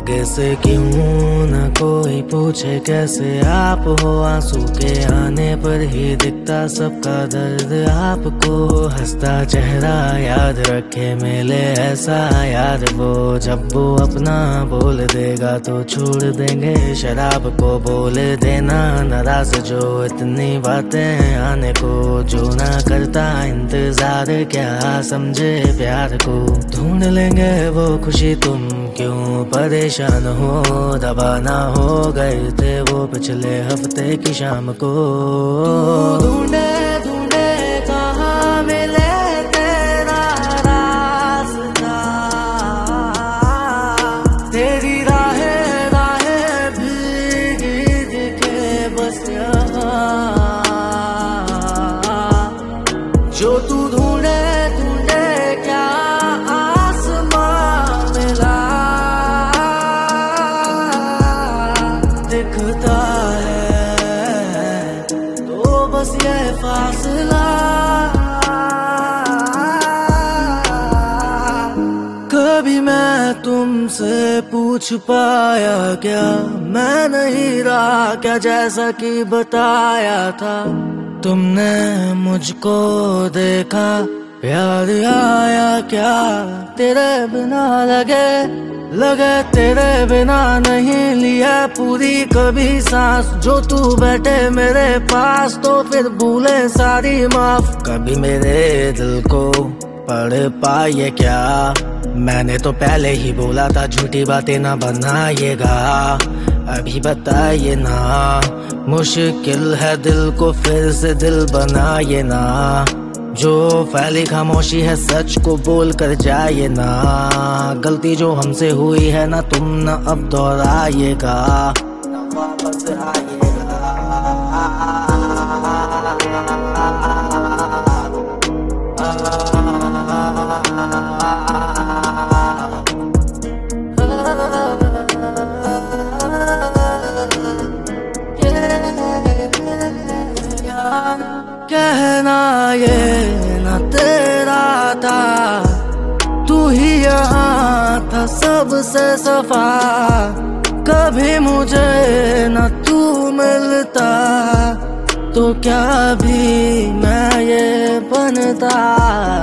आगे से क्यों न कोई पूछे कैसे आप हो, आंसू के आने पर ही दिखता सबका दर्द आपको। हंसता चेहरा याद रखे मिले ऐसा यार वो, जब वो अपना बोल देगा तो छोड़ देंगे शराब को। बोल देना नाराज जो इतनी बातें आने को, जो ना करता इंतजार क्या समझे प्यार को। ढूंढ लेंगे वो खुशी तुम क्यों परेशान हो, दबाना हो गए थे वो पिछले हफ्ते की शाम को। ढूंढे ढूंढे कहाँ मिले तेरा रास्ता, तेरी राहें राहें भीगी दिखे बस यहाँ। जो तू ढूंढे ढूंढे क्या दिखता है तो बस ये फासला। कभी मैं तुमसे पूछ पाया क्या, मैं नहीं रहा क्या जैसा कि बताया था। तुमने मुझको देखा प्यार आया क्या, तेरे बिना लगे तेरे बिना नहीं लिया पूरी कभी सांस। जो तू बैठे मेरे पास तो फिर भूले सारी माफ। कभी मेरे दिल को पढ़ पाए क्या, मैंने तो पहले ही बोला था झूठी बातें ना बनाइएगा। अभी बताइए ना, मुश्किल है दिल को फिर से दिल बनाइए ना। जो फैली खामोशी है सच को बोल कर जाइए ना। गलती जो हमसे हुई है ना तुम ना अब दोहराइएगा, ना वापस आइएगा। कहना ये न तेरा था, तू ही यहाँ था सबसे सफा। कभी मुझे न तू मिलता तो क्या भी मैं ये बनता।